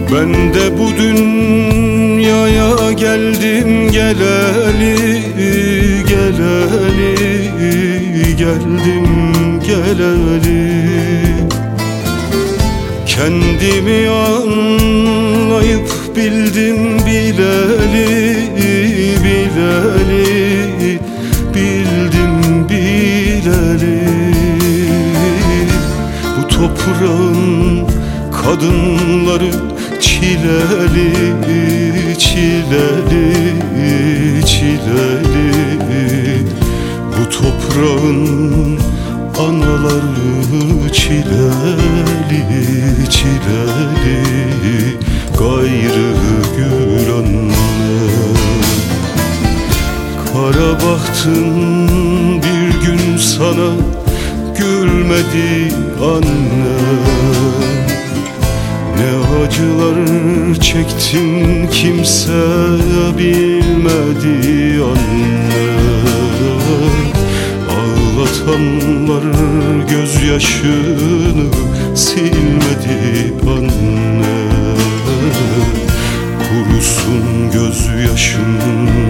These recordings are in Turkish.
Ben de bu dünyaya geldim geleli, geleli, geldim geleli. Kendimi anlayıp bildim bileli, bileli, bildim bileli. Bu toprağın kadınları çileli, çileli, çileli. Bu toprağın anaları çileli, çileli. Gayrı gül anne. Kara bahtın bir gün sana gülmedi anne. Ne acılar çektin kimse bilmedi anne. Ağlatanlar gözyaşını silmedi anne. Kurusun gözyaşın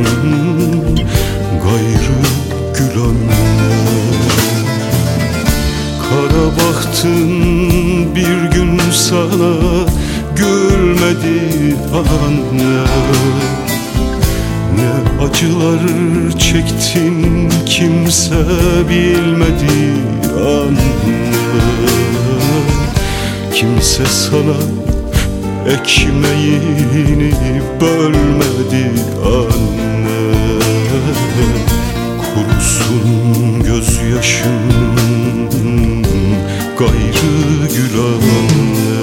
gayrı gül anne. Kara bahtın bir gün sana gülmedi anne. Ne acılar çektin kimse bilmedi anne. Kimse sana ekmeğini bölmedi anne. Kurusun gözyaşın gayrı gül anne.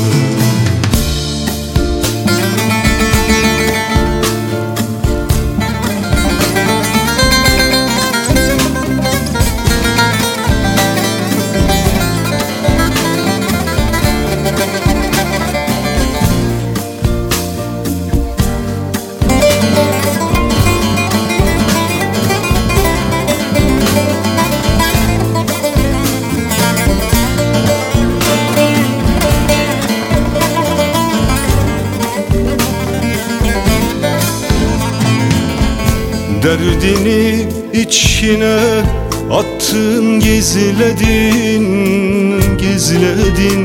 Derdini içine attın, gizledin, gizledin,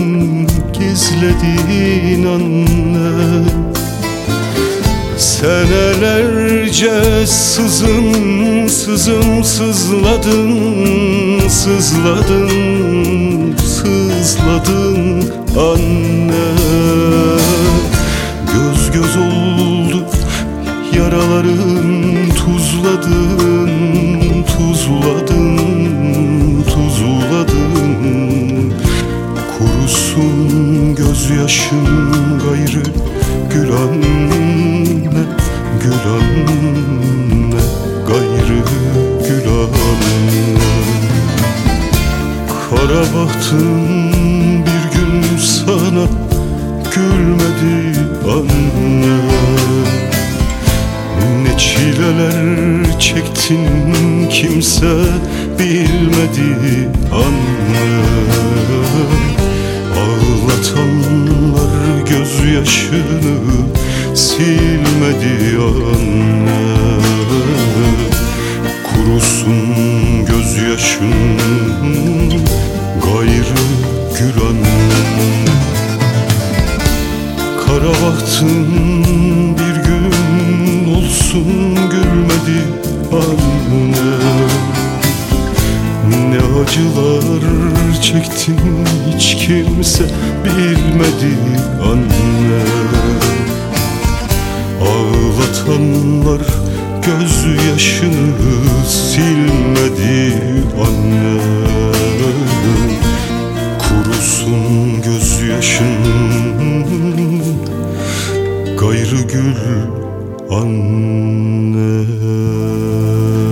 gizledin anne. Senelerce sızım, sızım sızladın, sızladın, sızladın anne. Göz göz oldu yaraların, tuzladın, tuzladın, tuzladın. Kurusun gözyaşın gayrı gül anne, gül anne, gayrı gül anne. Kara bahtın bir gün sana gülmedi anne. Ne çileler çektin kimse bilmedi anne. Ağlatanlar gözyaşını silmedi anne. Kurusun gözyaşın gayrı gül anne. Kara bahtın bir gün olsun gülmedi anne. Ne acılar çektin hiç kimse bilmedi anne. Ağlatanlar gözyaşını silmedi anne. Kurusun gözyaşın gayrı gül anne.